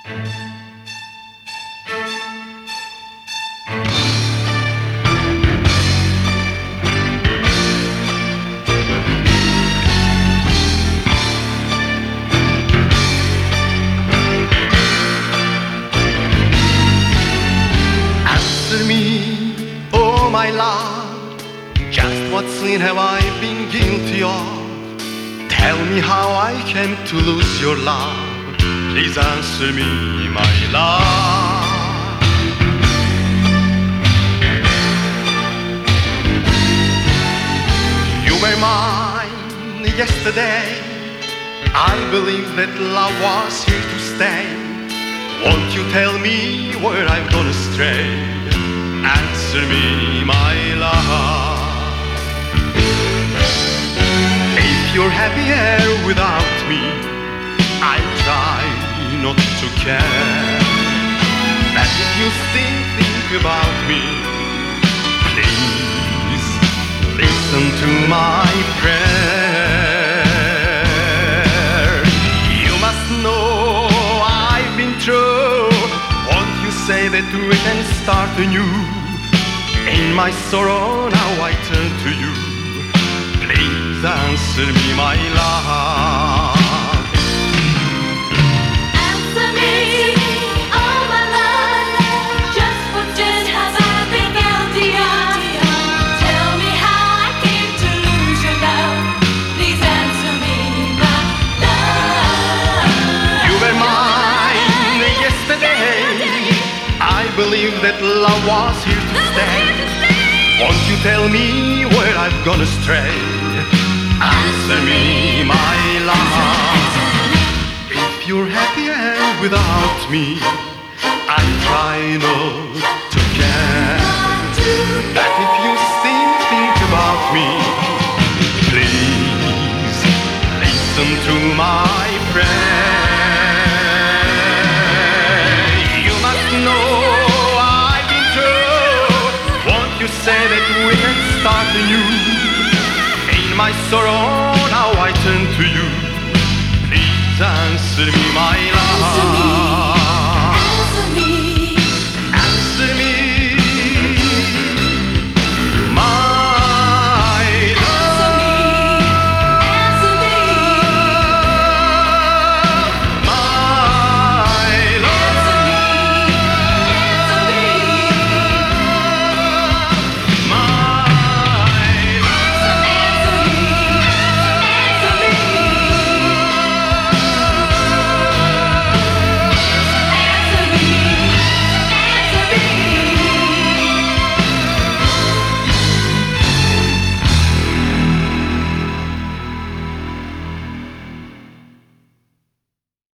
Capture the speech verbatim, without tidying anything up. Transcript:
Answer me, oh my love, just what sin have I been guilty of? Tell me how I came to lose your love. Please answer me, my love. You were mine yesterday. I believe that love was here to stay. Won't you tell me where I've gone astray? Answer me, my love. If you're happier without me, I'll try not to care. But if you still think about me, please listen to my prayer. You must know I've been true. Won't you say that we can start anew? In my sorrow now I turn to you. Please answer me, my love. Answer me, oh my love. Just what sin have I been guilty of? Tell me how I came to lose your love. Please answer me, my love. You were mine yesterday. I believe that love was here to stay. Won't you tell me where I've gone astray? Answer me, my love. If you're happier without me, I try not to care. But if you still think about me, please listen to my prayer. You must know I've been true. Won't you say that we can start anew? In my sorrow now I turn to you. Please answer me, my love.